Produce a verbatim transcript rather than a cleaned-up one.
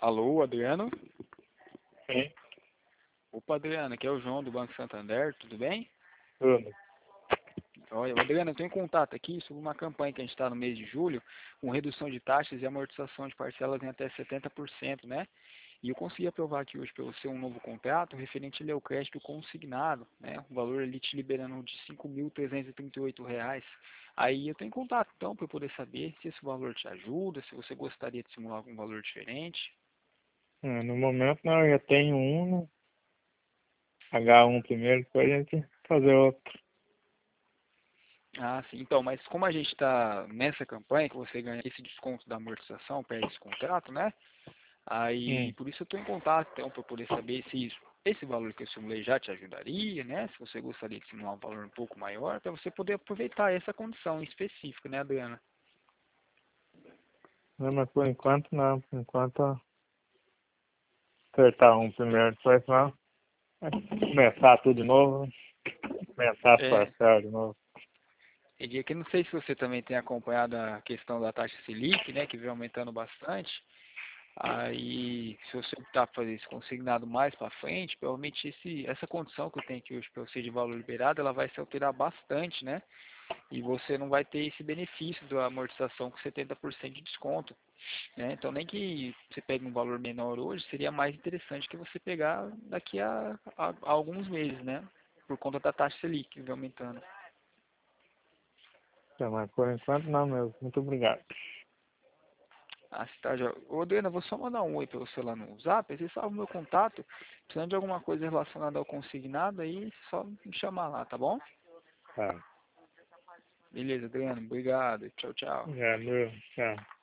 Alô, Adriano? Sim, Opa, Adriano, aqui é o João do Banco Santander, tudo bem? tudo. Olha, Adriano, eu estou em contato aqui sobre uma campanha que a gente está no mês de julho, com redução de taxas e amortização de parcelas em até setenta por cento, né? E eu consegui aprovar aqui hoje pelo seu um novo contrato referente ali ao crédito consignado, né? O valor ali te liberando de cinco mil trezentos e trinta e oito reais. Aí eu estou em contato então para poder saber se esse valor te ajuda, se você gostaria de simular algum valor diferente. Ah, no momento não, eu já tenho um, né? Pagar um primeiro, depois a gente fazer outro. Ah, sim. Então, mas como a gente está nessa campanha, que você ganha esse desconto da amortização para esse contrato, né? Aí, Hum. por isso eu estou em contato, então, para poder saber se isso, esse valor que eu simulei já te ajudaria, né? Se você gostaria de simular um valor um pouco maior, para você poder aproveitar essa condição específica, né, Adriana? Não, mas por enquanto não, por enquanto acertar um primeiro, depois não. Começar tudo de novo, começar as É, parcelas de novo. entendi. Aqui não sei se você também tem acompanhado a questão da taxa Selic, né, que vem aumentando bastante. Aí, se você optar por fazer isso consignado mais para frente, provavelmente esse, essa condição que eu tenho aqui hoje para você de valor liberado, ela vai se alterar bastante, né? E você não vai ter esse benefício da amortização com setenta por cento de desconto, né? Então, nem que você pegue um valor menor hoje, seria mais interessante que você pegar daqui a, a, a alguns meses, né? Por conta da taxa Selic que vem aumentando. Tá, mas por enquanto não mesmo. Muito obrigado. Ah, se tá, já. Ô, Adriana, vou só mandar um oi para você lá no Zap, aí você salva o meu contato. Precisando de alguma coisa relacionada ao consignado, aí só me chamar lá, tá bom? Tá. Beleza, Adriano, obrigado. Tchau, tchau. Já, meu, tchau.